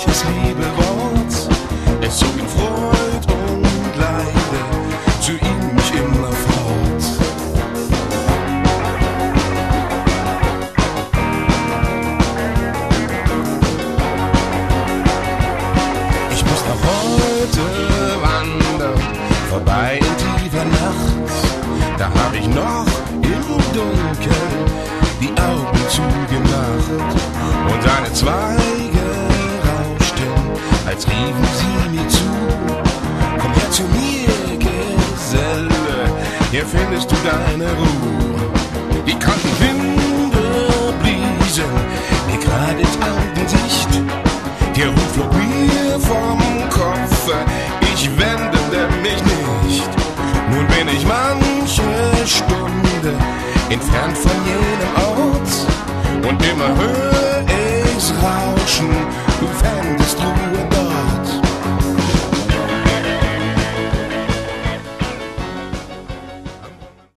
manches liebe Wort, es zog in Freud und Leide zu ihm mich immer fort. Ich muss noch heute wandern, vorbei in tiefer Nacht, da hab ich noch im Dunkeln die Augen zugemacht und seine Zweige rauschten, als riefen sie mir zu: Komm her zu mir, Geselle, hier findest du deine Ruhe. Die kalten Winde bliesen mir grad ins Angesicht, der Hut flog mir vom Kopf, ich wendete mich nicht. Nun bin ich manche Stunde entfernt von jenem Ort und immer höre ich's rauschen, du fändest